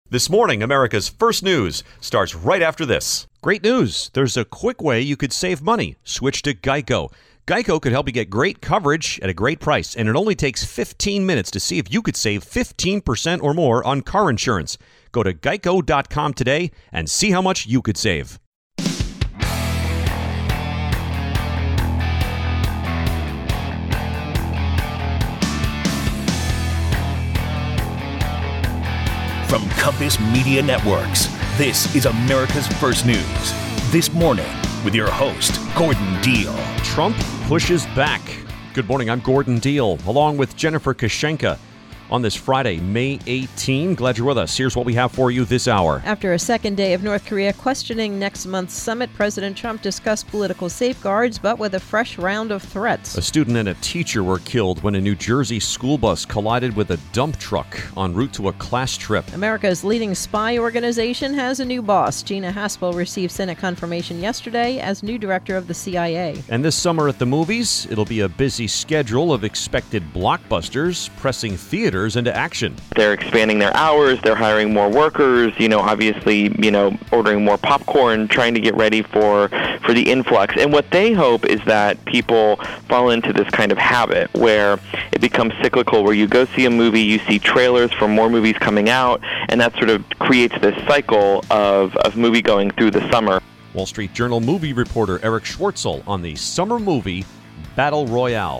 This morning, America's First News starts right after this. Great news. There's a quick way you could save money. Switch to Geico. Geico could help you get great coverage at a great price, and it only takes 15 minutes to see if you could save 15% or more on car insurance. Go to geico.com today and see how much you could save. From Compass Media Networks, this is America's First News. This morning, with your host, Gordon Deal. Trump pushes back. Good morning, I'm Gordon Deal, along with Jennifer Kashenka. On this Friday, May 18. Glad you're with us. Here's what we have for you this hour. After a second day of North Korea questioning next month's summit, President Trump discussed political safeguards, but with a fresh round of threats. A student and a teacher were killed when a New Jersey school bus collided with a dump truck en route to a class trip. America's leading spy organization has a new boss. Gina Haspel received Senate confirmation yesterday as new director of the CIA. And this summer at the movies, it'll be a busy schedule of expected blockbusters pressing theaters into action. They're expanding their hours, they're hiring more workers, obviously, ordering more popcorn, trying to get ready for the influx. And what they hope is that people fall into this kind of habit where it becomes cyclical, where you go see a movie, you see trailers for more movies coming out, and that sort of creates this cycle of movie going through the summer. Wall Street Journal movie reporter Eric Schwartzel on the summer movie Battle Royale.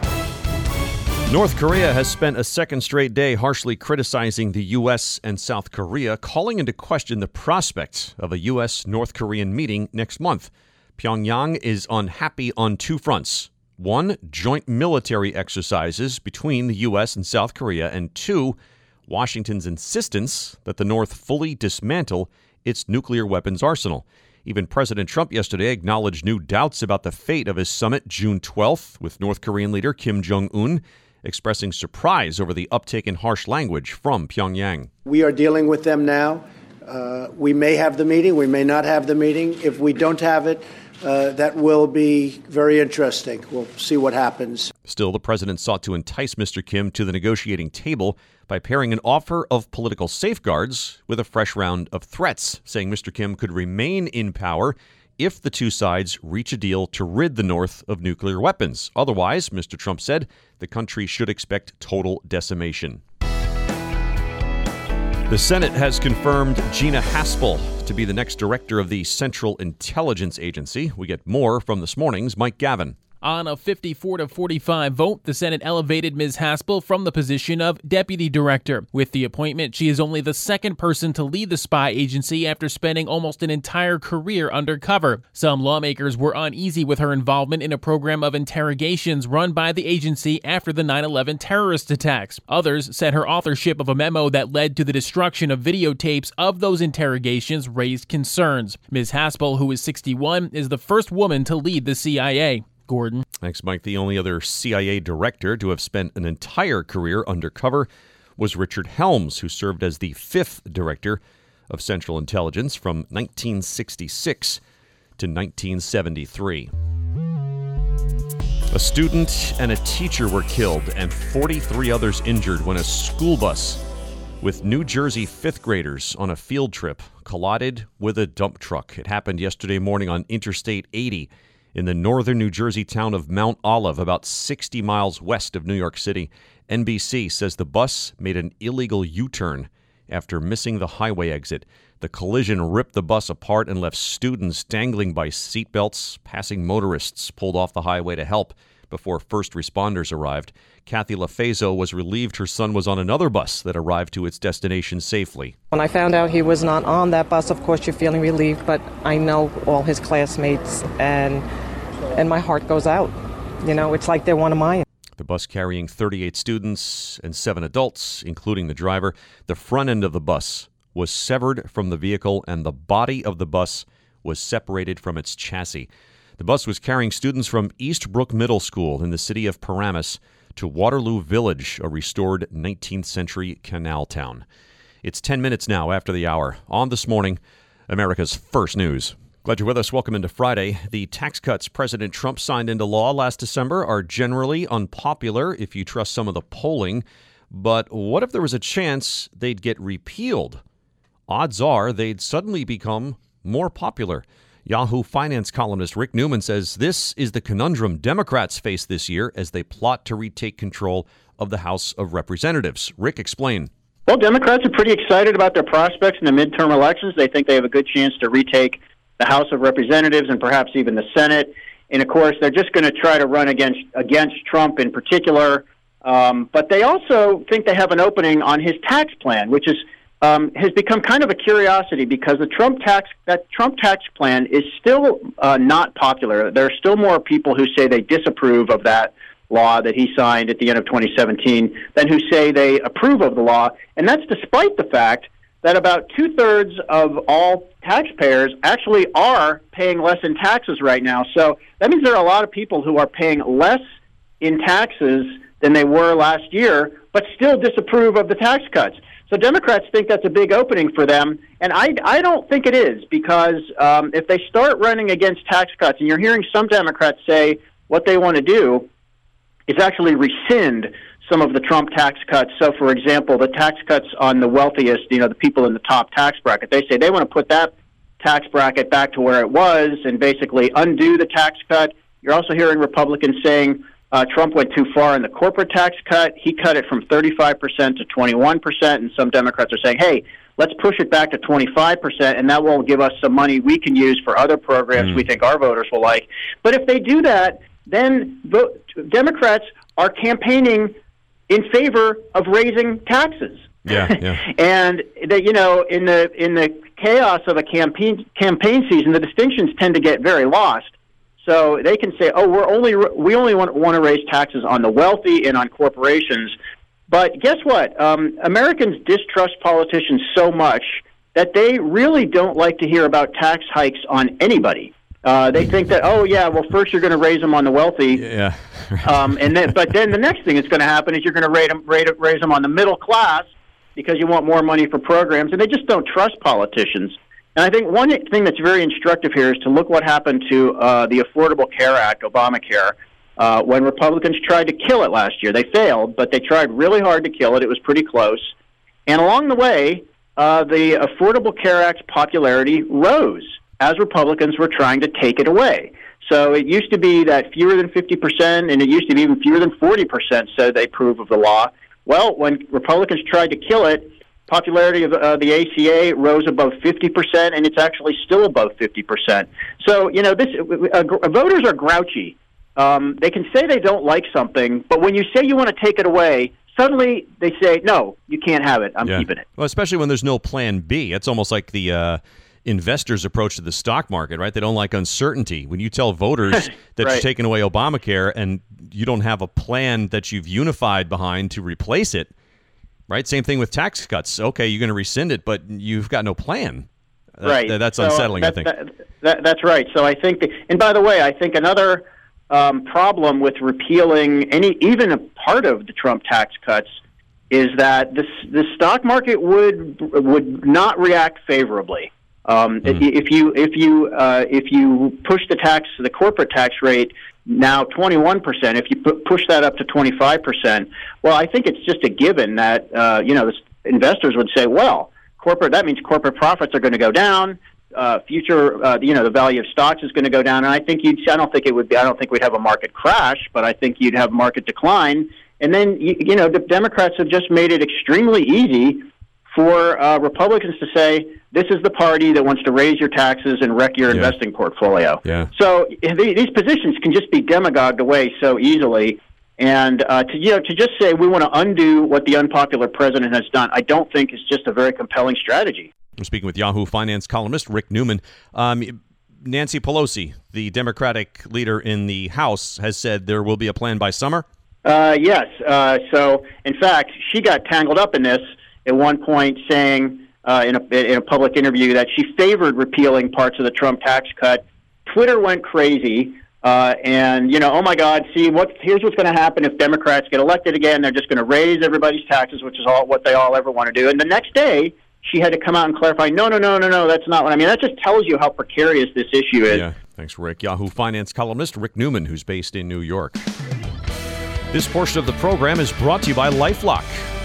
North Korea has spent a second straight day harshly criticizing the U.S. and South Korea, calling into question the prospect of a U.S.-North Korean meeting next month. Pyongyang is unhappy on two fronts. One, joint military exercises between the U.S. and South Korea, and two, Washington's insistence that the North fully dismantle its nuclear weapons arsenal. Even President Trump yesterday acknowledged new doubts about the fate of his summit June 12th with North Korean leader Kim Jong-un, expressing surprise over the uptick in harsh language from Pyongyang. We are dealing with them now. We may have the meeting, we may not have the meeting. If we don't have it, that will be very interesting. We'll see what happens. Still, the president sought to entice Mr. Kim to the negotiating table by pairing an offer of political safeguards with a fresh round of threats, saying Mr. Kim could remain in power if the two sides reach a deal to rid the North of nuclear weapons. Otherwise, Mr. Trump said, the country should expect total decimation. The Senate has confirmed Gina Haspel to be the next director of the Central Intelligence Agency. We get more from this morning's Mike Gavin. On a 54-45 vote, the Senate elevated Ms. Haspel from the position of deputy director. With the appointment, she is only the second person to lead the spy agency after spending almost an entire career undercover. Some lawmakers were uneasy with her involvement in a program of interrogations run by the agency after the 9/11 terrorist attacks. Others said her authorship of a memo that led to the destruction of videotapes of those interrogations raised concerns. Ms. Haspel, who is 61, is the first woman to lead the CIA. Gordon. Thanks, Mike. The only other CIA director to have spent an entire career undercover was Richard Helms, who served as the fifth director of Central Intelligence from 1966 to 1973. A student and a teacher were killed and 43 others injured when a school bus with New Jersey fifth graders on a field trip collided with a dump truck. It happened yesterday morning on Interstate 80. In the northern New Jersey town of Mount Olive, about 60 miles west of New York City. NBC says the bus made an illegal U-turn after missing the highway exit. The collision ripped the bus apart and left students dangling by seatbelts. Passing motorists pulled off the highway to help before first responders arrived. Kathy LaFazo was relieved her son was on another bus that arrived to its destination safely. When I found out he was not on that bus, of course, you're feeling relieved, but I know all his classmates, and my heart goes out. It's like they're one of mine. The bus carrying 38 students and 7 adults, including the driver. The front end of the bus was severed from the vehicle, and the body of the bus was separated from its chassis. The bus was carrying students from Eastbrook Middle School in the city of Paramus to Waterloo Village, a restored 19th century canal town. It's 10 minutes now after the hour. On This Morning, America's First News. Glad you're with us. Welcome into Friday. The tax cuts President Trump signed into law last December are generally unpopular if you trust some of the polling. But what if there was a chance they'd get repealed? odds are they'd suddenly become more popular. Yahoo Finance columnist Rick Newman says this is the conundrum Democrats face this year as they plot to retake control of the House of Representatives. Rick, explain. Well, Democrats are pretty excited about their prospects in the midterm elections. They think they have a good chance to retake the House of Representatives and perhaps even the Senate. And, of course, they're just going to try to run against Trump in particular. But they also think they have an opening on his tax plan, which has become kind of a curiosity because that Trump tax plan is still not popular. There are still more people who say they disapprove of that law that he signed at the end of 2017 than who say they approve of the law. And that's despite the fact that about 2/3 of all taxpayers actually are paying less in taxes right now. So that means there are a lot of people who are paying less in taxes than they were last year, but still disapprove of the tax cuts. So Democrats think that's a big opening for them, and I don't think it is, because if they start running against tax cuts, and you're hearing some Democrats say what they want to do is actually rescind some of the Trump tax cuts. So, for example, the tax cuts on the wealthiest, the people in the top tax bracket, they say they want to put that tax bracket back to where it was and basically undo the tax cut. You're also hearing Republicans saying Trump went too far in the corporate tax cut. He cut it from 35% to 21%, and some Democrats are saying, hey, let's push it back to 25%, and that will give us some money we can use for other programs we think our voters will like. But if they do that, then Democrats are campaigning in favor of raising taxes. Yeah. And that, in the chaos of a campaign season, the distinctions tend to get very lost. So they can say, "Oh, we only want to raise taxes on the wealthy and on corporations." But guess what? Americans distrust politicians so much that they really don't like to hear about tax hikes on anybody. They think that, first you're going to raise them on the wealthy, but then the next thing that's going to happen is you're going to raise them on the middle class because you want more money for programs, and they just don't trust politicians. And I think one thing that's very instructive here is to look what happened to the Affordable Care Act, Obamacare, when Republicans tried to kill it last year. They failed, but they tried really hard to kill it. It was pretty close. And along the way, the Affordable Care Act's popularity rose as Republicans were trying to take it away. So it used to be that fewer than 50%, and it used to be even fewer than 40% said they approve of the law. Well, when Republicans tried to kill it, popularity of the ACA rose above 50%, and it's actually still above 50%. So, voters are grouchy. They can say they don't like something, but when you say you want to take it away, suddenly they say, no, you can't have it. I'm keeping it. Well, especially when there's no plan B. It's almost like the investors' approach to the stock market, right? They don't like uncertainty. When you tell voters that right. You're taking away Obamacare and you don't have a plan that you've unified behind to replace it, right? Same thing with tax cuts. Okay, you're going to rescind it, but you've got no plan. Right. That's unsettling, I think. That's right. So I think, and by the way, I think another problem with repealing even a part of the Trump tax cuts is that the stock market would not react favorably. If you push the corporate tax rate now 21%, if you push that up to 25%, well, I think it's just a given that the investors would say, well, that means corporate profits are going to go down. The value of stocks is going to go down, and I don't think we'd have a market crash, but I think you'd have market decline. And then the Democrats have just made it extremely easy for Republicans to say, this is the party that wants to raise your taxes and wreck your investing portfolio. Yeah. So these positions can just be demagogued away so easily. And to just say we want to undo what the unpopular president has done, I don't think is just a very compelling strategy. I'm speaking with Yahoo Finance columnist Rick Newman. Nancy Pelosi, the Democratic leader in the House, has said there will be a plan by summer. Yes. So, in fact, she got tangled up in this at one point, saying in a public interview that she favored repealing parts of the Trump tax cut. Twitter went crazy. Oh my God, here's what's going to happen if Democrats get elected again. They're just going to raise everybody's taxes, which is what they all ever want to do. And the next day, she had to come out and clarify, no, that's not what I mean. That just tells you how precarious this issue is. Yeah, thanks, Rick. Yahoo Finance columnist Rick Newman, who's based in New York. This portion of the program is brought to you by LifeLock.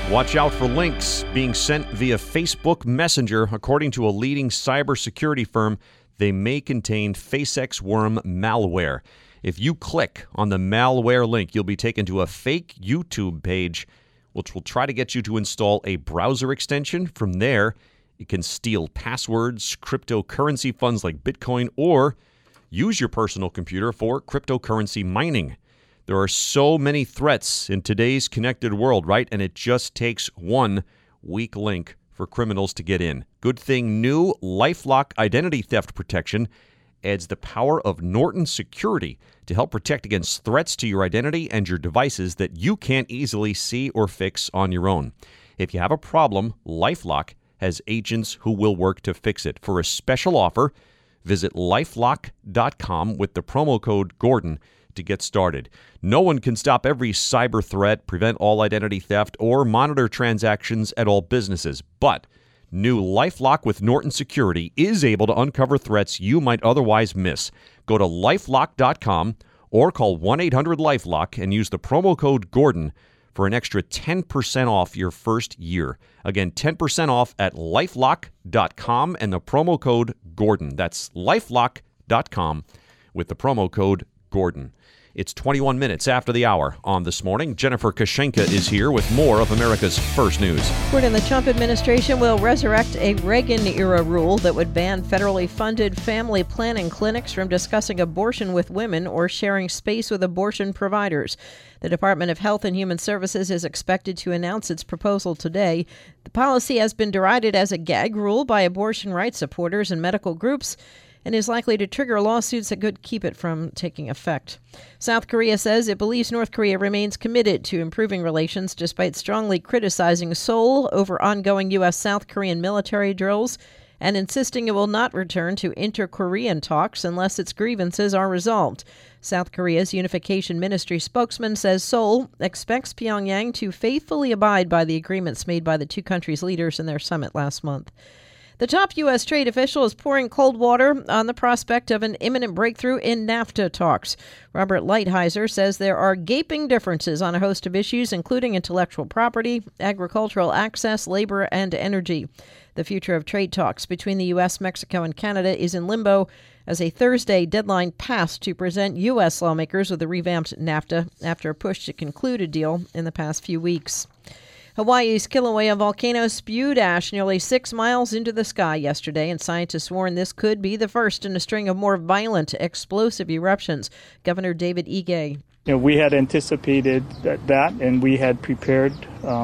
Watch out for links being sent via Facebook Messenger. According to a leading cybersecurity firm, they may contain FaceX worm malware. If you click on the malware link, you'll be taken to a fake YouTube page, which will try to get you to install a browser extension. From there, it can steal passwords, cryptocurrency funds like Bitcoin, or use your personal computer for cryptocurrency mining. There are so many threats in today's connected world, right? And it just takes one weak link for criminals to get in. Good thing new LifeLock identity theft protection adds the power of Norton Security to help protect against threats to your identity and your devices that you can't easily see or fix on your own. If you have a problem, LifeLock has agents who will work to fix it. For a special offer, visit lifelock.com with the promo code Gordon to get started. No one can stop every cyber threat, prevent all identity theft, or monitor transactions at all businesses. But new LifeLock with Norton Security is able to uncover threats you might otherwise miss. Go to lifelock.com or call 1-800-LifeLock and use the promo code Gordon for an extra 10% off your first year. Again, 10% off at lifelock.com and the promo code Gordon. That's lifelock.com with the promo code Gordon. It's 21 minutes after the hour on This Morning. Jennifer Kashenka is here with more of America's First News. The Trump administration will resurrect a Reagan-era rule that would ban federally funded family planning clinics from discussing abortion with women or sharing space with abortion providers. The Department of Health and Human Services is expected to announce its proposal today. The policy has been derided as a gag rule by abortion rights supporters and medical groups, and is likely to trigger lawsuits that could keep it from taking effect. South Korea says it believes North Korea remains committed to improving relations despite strongly criticizing Seoul over ongoing U.S.-South Korean military drills and insisting it will not return to inter-Korean talks unless its grievances are resolved. South Korea's Unification Ministry spokesman says Seoul expects Pyongyang to faithfully abide by the agreements made by the two countries' leaders in their summit last month. The top U.S. trade official is pouring cold water on the prospect of an imminent breakthrough in NAFTA talks. Robert Lighthizer says there are gaping differences on a host of issues, including intellectual property, agricultural access, labor, and energy. The future of trade talks between the U.S., Mexico, and Canada is in limbo as a Thursday deadline passed to present U.S. lawmakers with a revamped NAFTA after a push to conclude a deal in the past few weeks. Hawaii's Kilauea volcano spewed ash nearly 6 miles into the sky yesterday, and scientists warn this could be the first in a string of more violent, explosive eruptions. Governor David Ige. We had anticipated that, and we had prepared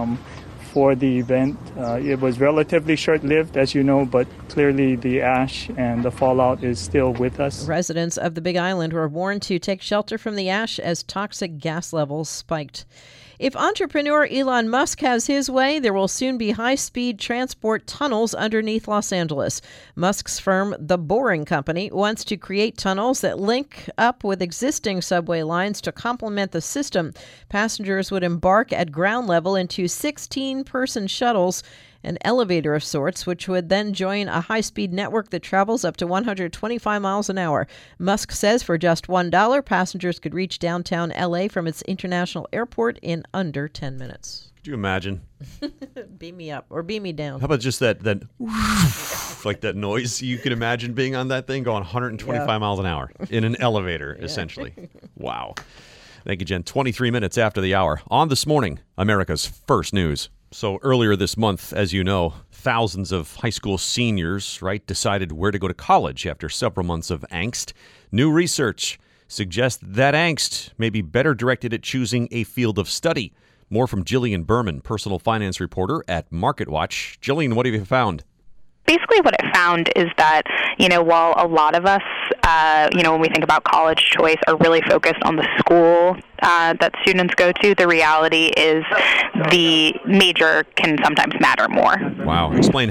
for the event. It was relatively short-lived, as you know, but clearly the ash and the fallout is still with us. Residents of the Big Island were warned to take shelter from the ash as toxic gas levels spiked. If entrepreneur Elon Musk has his way, there will soon be high-speed transport tunnels underneath Los Angeles. Musk's firm, The Boring Company, wants to create tunnels that link up with existing subway lines to complement the system. Passengers would embark at ground level into 16-person shuttles, an elevator of sorts, which would then join a high-speed network that travels up to 125 miles an hour. Musk says for just $1, passengers could reach downtown L.A. from its international airport in under 10 minutes. Could you imagine? Beam me up or beam me down. How about just that like that noise you can imagine being on that thing going 125 miles an hour in an elevator, essentially. Wow. Thank you, Jen. 23 minutes after the hour. On This Morning, America's First News. So earlier this month, as you know, thousands of high school seniors, decided where to go to college after several months of angst. New research suggests that angst may be better directed at choosing a field of study. More from Jillian Berman, personal finance reporter at MarketWatch. Jillian, what have you found? Basically what it found is that, while a lot of us, when we think about college choice, are really focused on the school that students go to, the reality is the major can sometimes matter more. Wow. Explain how.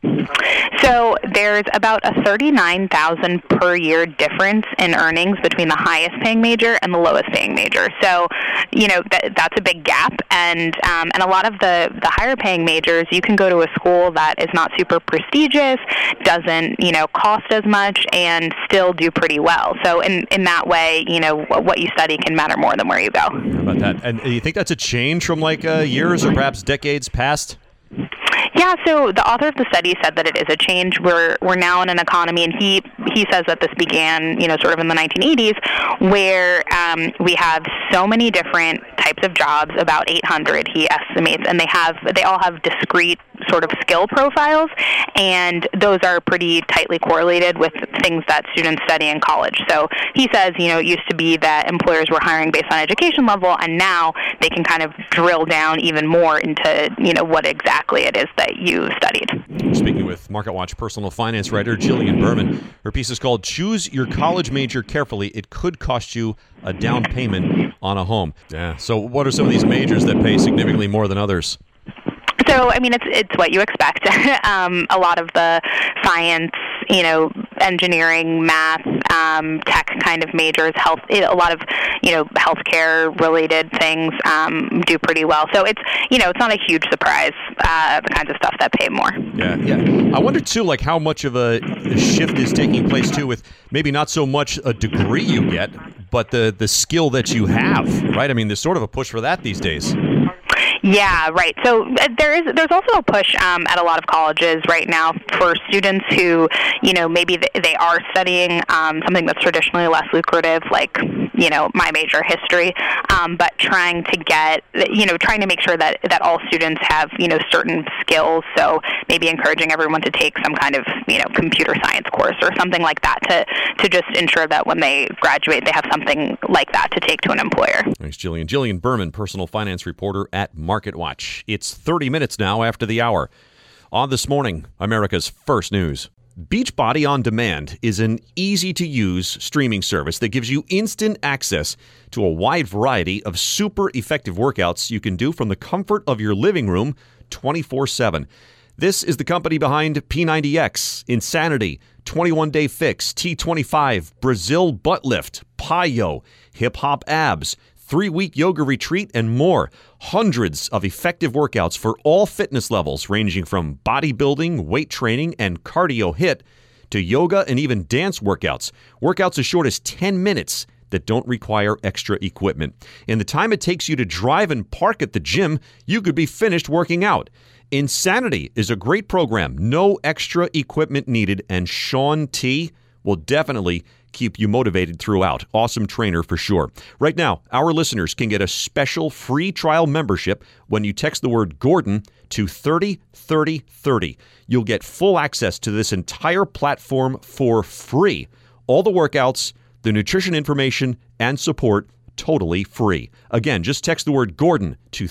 So there's about a $39,000 per year difference in earnings between the highest paying major and the lowest paying major. So, that's a big gap. And a lot of the higher paying majors, you can go to a school that is not super prestigious, doesn't, cost as much, and still do pretty well. So in that way, what you study can matter more than where you go. How about that? And you think that's a change from years or perhaps decades past? Yeah, so the author of the study said that it is a change. We're now in an economy, and he says that this began, sort of in the 1980s, where we have so many different types of jobs, about 800, he estimates, and they all have discrete sort of skill profiles, and those are pretty tightly correlated with things that students study in college. So he says, it used to be that employers were hiring based on education level, and now they can kind of drill down even more into, what exactly it is that you studied. Speaking with MarketWatch personal finance writer Jillian Berman, her piece is called Choose Your College Major Carefully. It could cost you a down payment on a home. Yeah. So what are some of these majors that pay significantly more than others? So, it's what you expect. A lot of the science, engineering, math, tech kind of majors, a lot of, healthcare related things do pretty well. So it's not a huge surprise, the kinds of stuff that pay more. Yeah. I wonder, too, how much of a shift is taking place, too, with maybe not so much a degree you get, but the skill that you have, right? There's sort of a push for that these days. Yeah, right. So there's also a push at a lot of colleges right now for students who, maybe they are studying something that's traditionally less lucrative, like, my major, history, but trying to make sure that all students have, certain skills. So maybe encouraging everyone to take some kind of, computer science course or something like that to just ensure that when they graduate, they have something like that to take to an employer. Thanks, Jillian. Jillian Berman, personal finance reporter at MarketWatch. It's 30 minutes now after the hour. On This Morning, America's First News. Beachbody On Demand is an easy-to-use streaming service that gives you instant access to a wide variety of super effective workouts you can do from the comfort of your living room 24/7. This is the company behind P90X, Insanity, 21 Day Fix, T25, Brazil Butt Lift, Payo, Hip Hop Abs, 3-week yoga retreat, and more. Hundreds of effective workouts for all fitness levels, ranging from bodybuilding, weight training, and cardio HIIT to yoga and even dance workouts. Workouts as short as 10 minutes that don't require extra equipment. In the time it takes you to drive and park at the gym, you could be finished working out. Insanity is a great program. No extra equipment needed, and Shaun T will definitely keep you motivated throughout. Awesome trainer for sure. Right now, our listeners can get a special free trial membership when you text the word Gordon to 303030. You'll get full access to this entire platform for free. All the workouts, the nutrition information, and support totally free. Again, just text the word Gordon to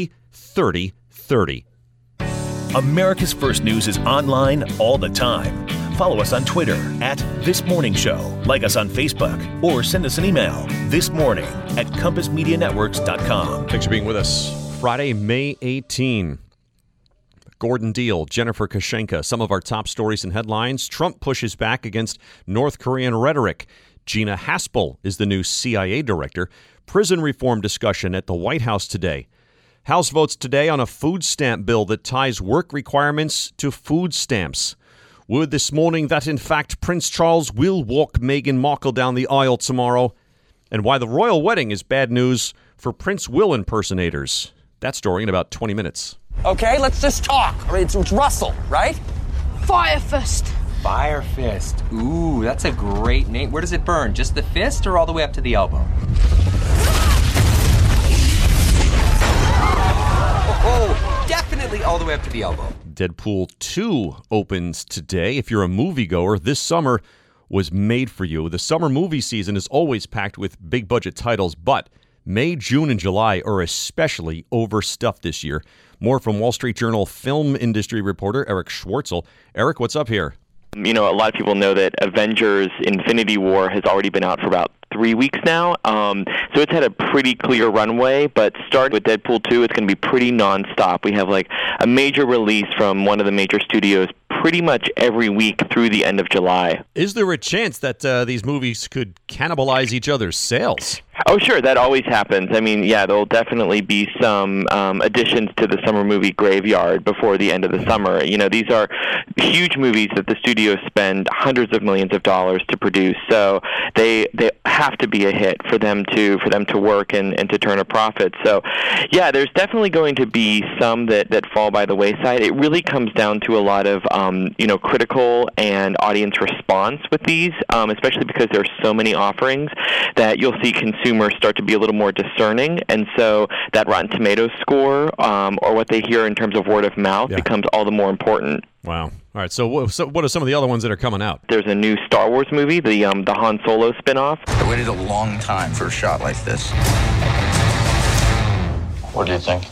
303030. America's First News is online all the time. Follow us on Twitter @ThisMorningShow. Like us on Facebook or send us an email thismorning@compassmedianetworks.com. Thanks for being with us. Friday, May 18. Gordon Deal, Jennifer Kashenka, some of our top stories and headlines. Trump pushes back against North Korean rhetoric. Gina Haspel is the new CIA director. Prison reform discussion at the White House today. House votes today on a food stamp bill that ties work requirements to food stamps. Word this morning that, in fact, Prince Charles will walk Meghan Markle down the aisle tomorrow. And why the royal wedding is bad news for Prince Will impersonators. That story in about 20 minutes. Okay, let's just talk. It's Russell, right? Fire Fist. Fire Fist. Ooh, that's a great name. Where does it burn? Just the fist or all the way up to the elbow? Oh, definitely all the way up to the elbow. Deadpool 2 opens today. If you're a moviegoer, this summer was made for you. The summer movie season is always packed with big budget titles, but May, June, and July are especially overstuffed this year. More from Wall Street Journal film industry reporter Eric Schwartzel. Eric, what's up here? A lot of people know that Avengers Infinity War has already been out for about 3 weeks now. So it's had a pretty clear runway, but starting with Deadpool 2, it's going to be pretty nonstop. We have a major release from one of the major studios pretty much every week through the end of July. Is there a chance that these movies could cannibalize each other's sales? Oh, sure. That always happens. I mean, yeah, there'll definitely be some additions to the summer movie graveyard before the end of the summer. You know, these are huge movies that the studios spend hundreds of millions of dollars to produce. So they have to be a hit for them to work and to turn a profit. So, yeah, there's definitely going to be some that fall by the wayside. It really comes down to a lot of critical and audience response with these, especially because there are so many offerings that you'll see consumers start to be a little more discerning, and so that Rotten Tomatoes score or what they hear in terms of word of mouth becomes all the more important. Wow. All right, so what are some of the other ones that are coming out? There's a new Star Wars movie, the Han Solo spinoff. I waited a long time for a shot like this. What do you think?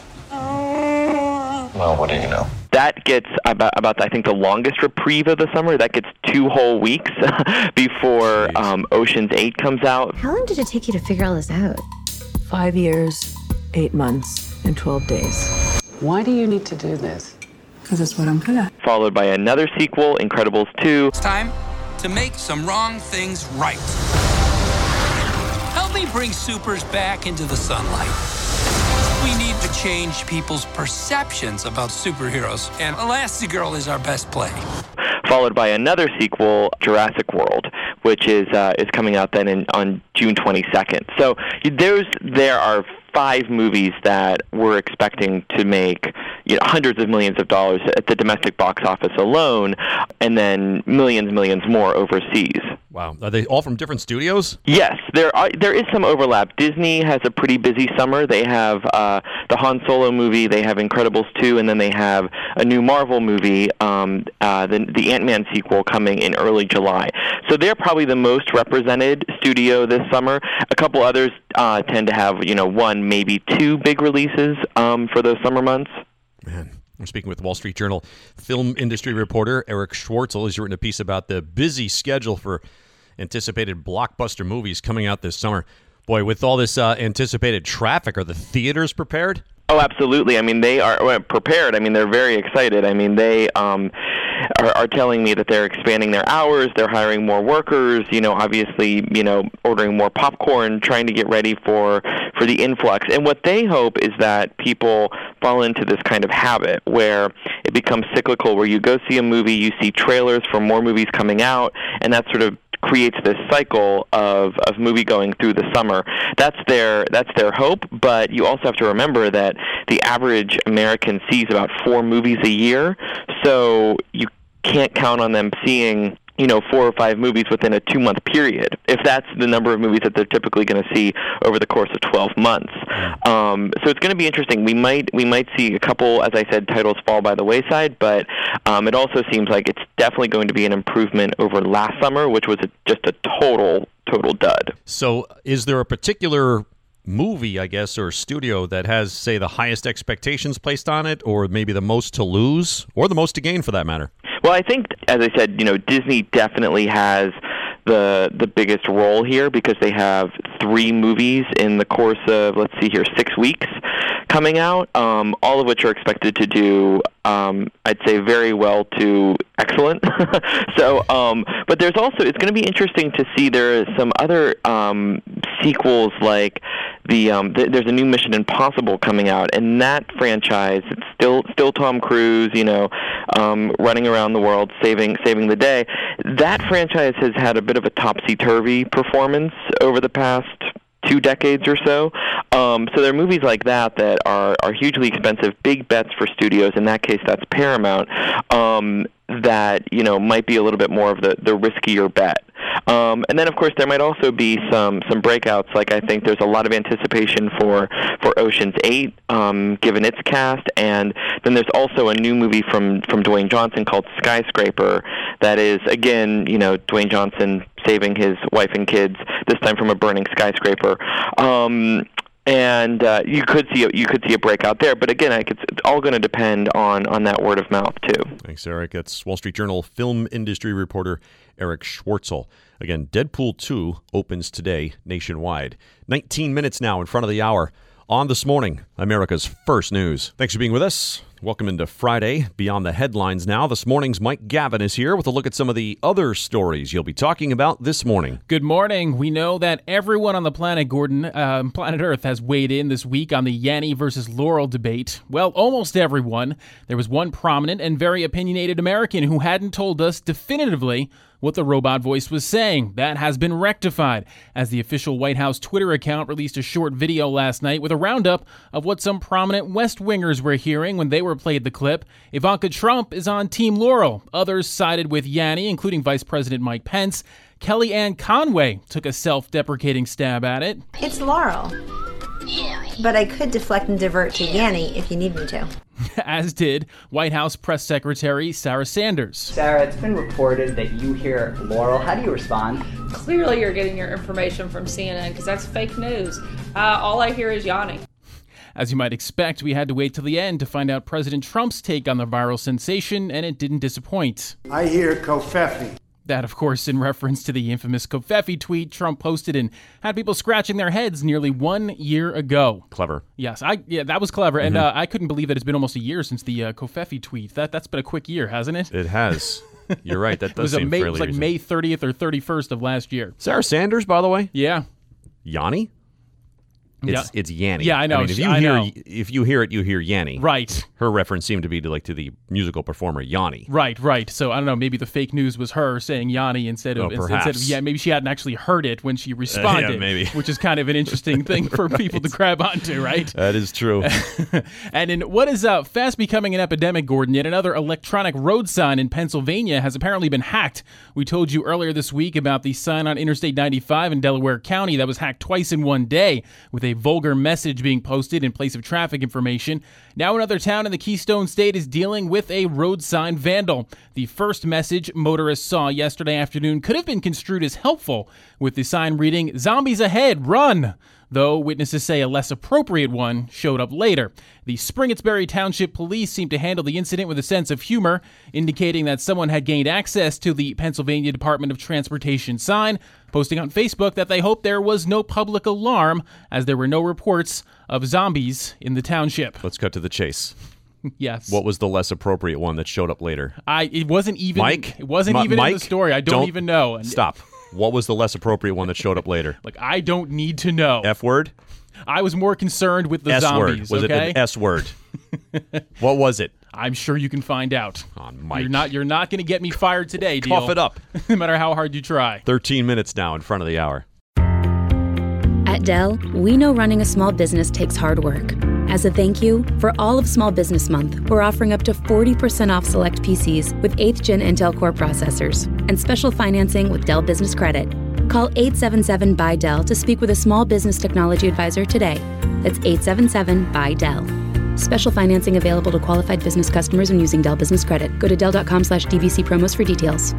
Well, what do you know? That gets about I think the longest reprieve of the summer. That gets 2 whole weeks before Ocean's 8 comes out. How long did it take you to figure all this out? 5 years, 8 months, and 12 days. Why do you need to do this? Because it's what I'm good at. Followed by another sequel, Incredibles 2. It's time to make some wrong things right. Help me bring supers back into the sunlight. We need to change people's perceptions about superheroes, and Elastigirl is our best play. Followed by another sequel, Jurassic World, which is coming out then on June 22nd. So there are 5 movies that we're expecting to make hundreds of millions of dollars at the domestic box office alone, and then millions more overseas. Wow. Are they all from different studios? Yes, there is some overlap. Disney has a pretty busy summer. They have the Han Solo movie, they have Incredibles 2, and then they have a new Marvel movie, the Ant-Man sequel coming in early July. So they're probably the most represented studio this summer. A couple others tend to have, 1, maybe 2 big releases for those summer months. Man. I'm speaking with Wall Street Journal film industry reporter Eric Schwartzel. He's written a piece about the busy schedule for anticipated blockbuster movies coming out this summer. Boy, with all this anticipated traffic, are the theaters prepared? Oh, absolutely. I mean, they are prepared. I mean, they're very excited. I mean, they are telling me that they're expanding their hours, they're hiring more workers, obviously, ordering more popcorn, trying to get ready for the influx. And what they hope is that people fall into this kind of habit where it becomes cyclical, where you go see a movie, you see trailers for more movies coming out, and that sort of creates this cycle of movie going through the summer. That's their hope, but you also have to remember that the average American sees about 4 movies a year, so you can't count on them seeing 4 or 5 movies within a 2-month period, if that's the number of movies that they're typically going to see over the course of 12 months. So it's going to be interesting. We might see a couple, as I said, titles fall by the wayside, but it also seems like it's definitely going to be an improvement over last summer, which was just a total dud. So is there a particular movie, I guess, or studio that has, say, the highest expectations placed on it, or maybe the most to lose, or the most to gain for that matter? Well, I think, as I said, Disney definitely has the biggest role here because they have 3 movies in the course of, 6 weeks coming out, all of which are expected to do, I'd say, very well to excellent. So, but there's also, it's going to be interesting to see there are some other sequels, like there's a new Mission Impossible coming out, and that franchise, it's still Tom Cruise, running around the world saving the day. That franchise has had a bit of a topsy-turvy performance over the past 2 decades or so. So there are movies like that are hugely expensive, big bets for studios. In that case, that's Paramount. That might be a little bit more of the riskier bet. And then, of course, there might also be some breakouts. Like, I think there's a lot of anticipation for Ocean's 8, given its cast. And then there's also a new movie from Dwayne Johnson called Skyscraper that is, again, Dwayne Johnson saving his wife and kids, this time from a burning skyscraper. And you could see a breakout there, but again, it's all going to depend on that word of mouth too. Thanks, Eric. That's Wall Street Journal film industry reporter Eric Schwartzel. Again, Deadpool 2 opens today nationwide. 19 minutes now in front of the hour on This Morning, America's First News. Thanks for being with us. Welcome into Friday. Beyond the headlines now. This morning's Mike Gavin is here with a look at some of the other stories you'll be talking about this morning. Good morning. We know that everyone on the planet, Gordon, planet Earth, has weighed in this week on the Yanny versus Laurel debate. Well, almost everyone. There was one prominent and very opinionated American who hadn't told us definitively what the robot voice was saying. That has been rectified, as the official White House Twitter account released a short video last night with a roundup of what some prominent West Wingers were hearing when they were played the clip. Ivanka Trump is on Team Laurel. Others sided with Yanny, including Vice President Mike Pence. Kellyanne Conway took a self-deprecating stab at it. It's Laurel, but I could deflect and divert to Yanny if you need me to. As did White House Press Secretary Sarah Sanders. Sarah, it's been reported that you hear Laurel. How do you respond? Clearly you're getting your information from CNN because that's fake news. All I hear is Yanny. As you might expect, we had to wait till the end to find out President Trump's take on the viral sensation, and it didn't disappoint. I hear Covfefe. That, of course, in reference to the infamous Covfefe tweet Trump posted and had people scratching their heads nearly 1 year ago. Clever. Yes, that was clever, and I couldn't believe that it's been almost a year since the Covfefe tweet. That's been a quick year, hasn't it? It has. You're right. That does seem fairly It was like recent. May 30th or 31st of last year. Sarah Sanders, by the way? Yeah. Yanny? It's Yanny. Yeah, I know. I mean, if you hear it, you hear Yanny. Right. Her reference seemed to be to the musical performer Yanni. Right. So I don't know. Maybe the fake news was her saying Yanni instead of maybe she hadn't actually heard it when she responded. Yeah, maybe. Which is kind of an interesting thing for people to grab onto, right? That is true. And in what is fast becoming an epidemic, Gordon, yet another electronic road sign in Pennsylvania has apparently been hacked. We told you earlier this week about the sign on Interstate 95 in Delaware County that was hacked twice in one day, with a vulgar message being posted in place of traffic information. Now another town in the Keystone State is dealing with a road sign vandal. The first message motorists saw yesterday afternoon could have been construed as helpful, with the sign reading, "Zombies ahead, run!" Though witnesses say a less appropriate one showed up later. The Springettsbury Township Police seemed to handle the incident with a sense of humor, indicating that someone had gained access to the Pennsylvania Department of Transportation sign, posting on Facebook that they hoped there was no public alarm, as there were no reports of zombies in the township. Let's cut to the chase. Yes. What was the less appropriate one that showed up later? It wasn't even. Mike? It wasn't even Mike? in the story. I don't even know. Stop. What was the less appropriate one that showed up later? I don't need to know. F word? I was more concerned with the S zombies. word. Was okay? it an S word? What was it? I'm sure you can find out. On Mike. You're not going to get me fired today, Deal. Cough it up. No matter how hard you try. 13 minutes now in front of the hour. At Dell, we know running a small business takes hard work. As a thank you, for all of Small Business Month, we're offering up to 40% off select PCs with 8th Gen Intel Core processors and special financing with Dell Business Credit. Call 877-BUY-DELL to speak with a small business technology advisor today. That's 877-BUY-DELL. Special financing available to qualified business customers when using Dell Business Credit. Go to Dell.com/DBC promos for details.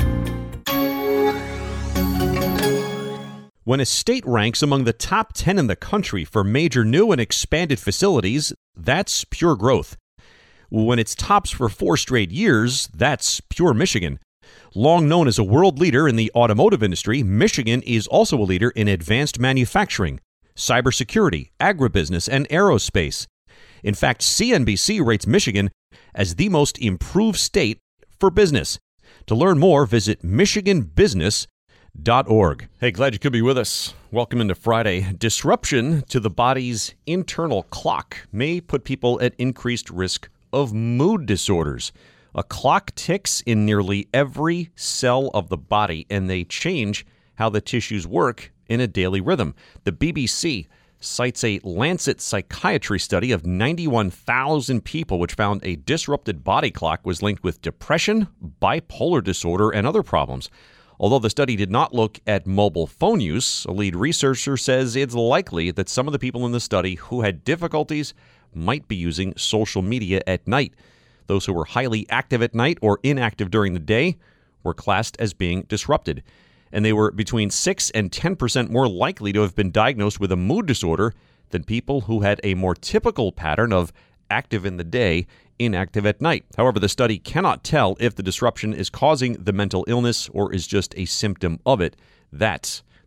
When a state ranks among the top 10 in the country for major new and expanded facilities, that's pure growth. When it's tops for 4 straight years, that's pure Michigan. Long known as a world leader in the automotive industry, Michigan is also a leader in advanced manufacturing, cybersecurity, agribusiness, and aerospace. In fact, CNBC rates Michigan as the most improved state for business. To learn more, visit michiganbusiness.org. Hey, glad you could be with us. Welcome into Friday. Disruption to the body's internal clock may put people at increased risk of mood disorders. A clock ticks in nearly every cell of the body, and they change how the tissues work in a daily rhythm. The BBC cites a Lancet psychiatry study of 91,000 people, which found a disrupted body clock was linked with depression, bipolar disorder, and other problems. Although the study did not look at mobile phone use, a lead researcher says it's likely that some of the people in the study who had difficulties might be using social media at night. Those who were highly active at night or inactive during the day were classed as being disrupted, and they were between 6 and 10% more likely to have been diagnosed with a mood disorder than people who had a more typical pattern of active in the day, inactive at night. However, the study cannot tell if the disruption is causing the mental illness or is just a symptom of it. That's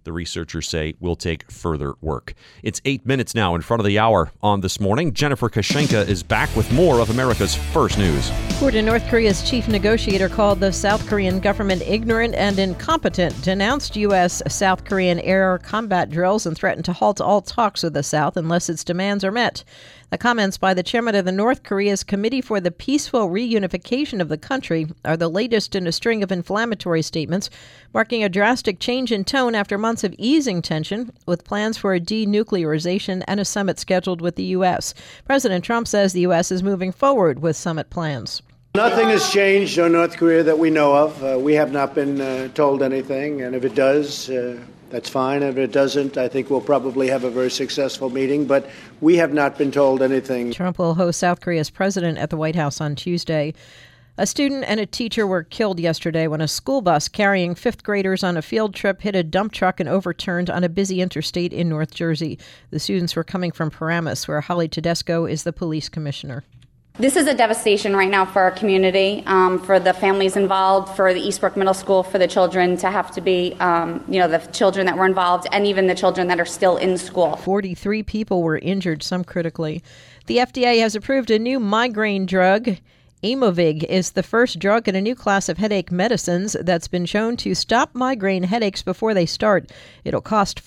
The researchers say will take further work. It's 8 minutes now in front of the hour on This Morning. Jennifer Kashenka is back with more of America's First News. North Korea's chief negotiator called the South Korean government ignorant and incompetent, denounced U.S.-South Korean air combat drills, and threatened to halt all talks with the South unless its demands are met. The comments by the chairman of the North Korea's Committee for the Peaceful Reunification of the country are the latest in a string of inflammatory statements, marking a drastic change in tone after months of easing tension, with plans for a denuclearization and a summit scheduled with the U.S. President Trump says the U.S. is moving forward with summit plans. Nothing has changed on North Korea that we know of. We have not been told anything, and if it does, that's fine. If it doesn't, I think we'll probably have a very successful meeting, but we have not been told anything. Trump will host South Korea's president at the White House on Tuesday. A student and a teacher were killed yesterday when a school bus carrying fifth graders on a field trip hit a dump truck and overturned on a busy interstate in North Jersey. The students were coming from Paramus, where Holly Tedesco is the police commissioner. This is a devastation right now for our community, for the families involved, for the Eastbrook Middle School, for the children to have to be, the children that were involved, and even the children that are still in school. 43 people were injured, some critically. The FDA has approved a new migraine drug. Aimovig is the first drug in a new class of headache medicines that's been shown to stop migraine headaches before they start. It'll cost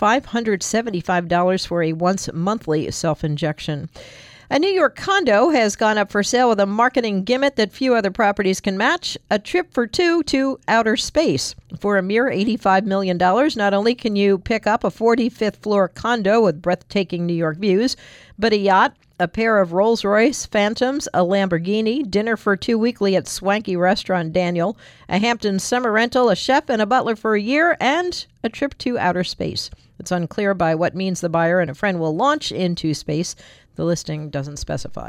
$575 for a once-monthly self-injection. A New York condo has gone up for sale with a marketing gimmick that few other properties can match: a trip for two to outer space. For a mere $85 million, not only can you pick up a 45th floor condo with breathtaking New York views, but a yacht, a pair of Rolls-Royce Phantoms, a Lamborghini, dinner for two weekly at swanky restaurant Daniel, a Hampton summer rental, a chef and a butler for a year, and a trip to outer space. It's unclear by what means the buyer and a friend will launch into space. The listing doesn't specify.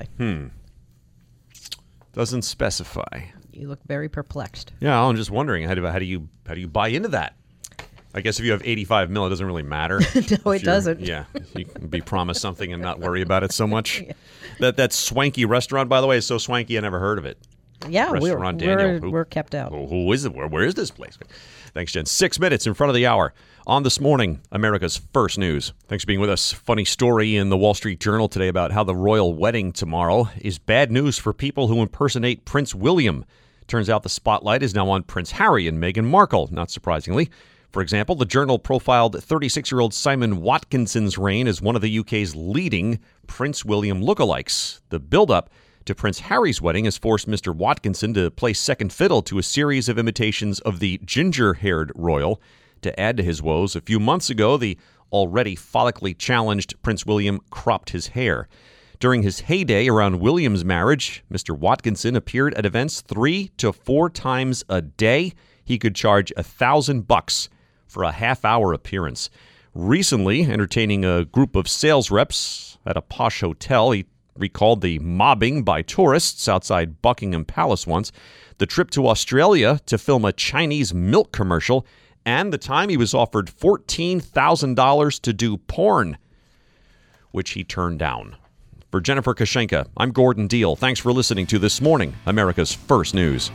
Doesn't specify. You look very perplexed. Yeah, I'm just wondering, how do you buy into that? I guess if you have $85 million, it doesn't really matter. No, it doesn't. Yeah, you can be promised something and not worry about it so much. Yeah. That swanky restaurant, by the way, is so swanky I never heard of it. Yeah, we're kept out. Who is it? Where is this place? Thanks, Jen. 6 minutes in front of the hour on This Morning, America's First News. Thanks for being with us. Funny story in the Wall Street Journal today about how the royal wedding tomorrow is bad news for people who impersonate Prince William. Turns out the spotlight is now on Prince Harry and Meghan Markle, not surprisingly. For example, the Journal profiled 36-year-old Simon Watkinson's reign as one of the UK's leading Prince William lookalikes. The build-up to Prince Harry's wedding has forced Mr. Watkinson to play second fiddle to a series of imitations of the ginger-haired royal. To add to his woes, a few months ago, the already follically challenged Prince William cropped his hair. During his heyday around William's marriage, Mr. Watkinson appeared at events 3 to 4 times a day. He could charge $1,000 for a half-hour appearance. Recently, entertaining a group of sales reps at a posh hotel, he recalled the mobbing by tourists outside Buckingham Palace once, the trip to Australia to film a Chinese milk commercial, and the time he was offered $14,000 to do porn, which he turned down. For Jennifer Kashenka, I'm Gordon Deal. Thanks for listening to This Morning, America's First News.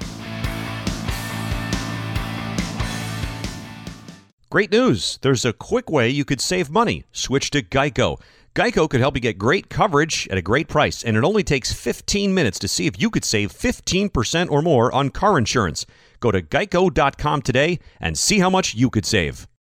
Great news. There's a quick way you could save money. Switch to Geico. Geico could help you get great coverage at a great price, and it only takes 15 minutes to see if you could save 15% or more on car insurance. Go to geico.com today and see how much you could save.